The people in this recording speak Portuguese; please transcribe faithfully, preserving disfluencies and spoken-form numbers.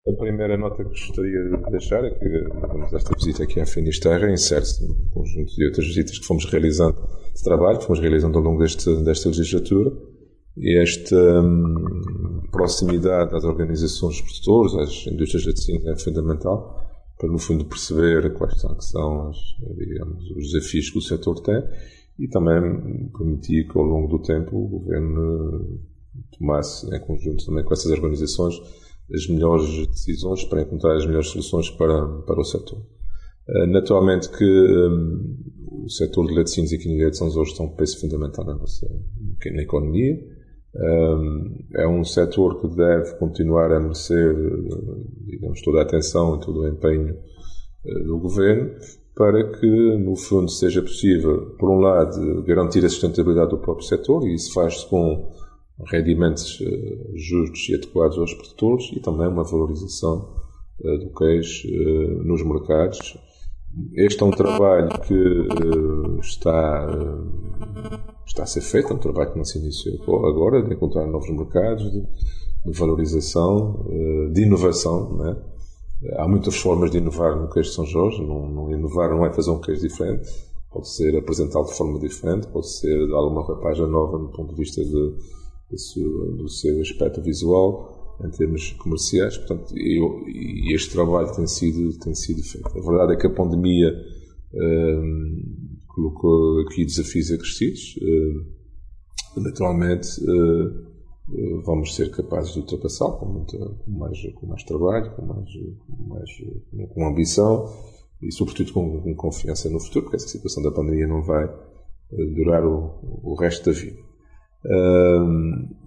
A primeira nota que gostaria de deixar é que esta visita aqui à Finisterra insere-se num conjunto de outras visitas que fomos realizando de trabalho, que fomos realizando ao longo deste, desta legislatura, e esta hum, proximidade às organizações produtoras, às indústrias laticínias, é fundamental para, no fundo, perceber quais são, que são as, digamos, os desafios que o setor tem, e também permitir que, ao longo do tempo, o Governo tomasse, em conjunto também com essas organizações, as melhores decisões para encontrar as melhores soluções para, para o setor. Naturalmente que um, o setor de laticínios aqui na Ilha de São Jorge tem um peso fundamental na nossa na economia. Um, é um setor que deve continuar a merecer, digamos, toda a atenção e todo o empenho uh, do Governo, para que, no fundo, seja possível, por um lado, garantir a sustentabilidade do próprio setor, e isso faz-se com rendimentos uh, justos e adequados aos produtores, e também uma valorização uh, do queijo uh, nos mercados. Este é um trabalho que uh, está, uh, está a ser feito, é um trabalho que não se iniciou agora, de encontrar novos mercados, de, de valorização, uh, de inovação, né? Há muitas formas de inovar no queijo de São Jorge. Não, não inovar não é fazer um queijo diferente, pode ser apresentá-lo de forma diferente, pode ser dar uma roupagem nova do ponto de vista de Do seu, do seu aspecto visual em termos comerciais. Portanto, eu, e este trabalho tem sido, tem sido feito. A verdade é que a pandemia um, colocou aqui desafios acrescidos. Um, naturalmente, uh, vamos ser capazes de ultrapassá-lo com, muita, com, mais, com mais trabalho, com mais, com mais com ambição e, sobretudo, com, com confiança no futuro, porque essa situação da pandemia não vai uh, durar o, o resto da vida. Um,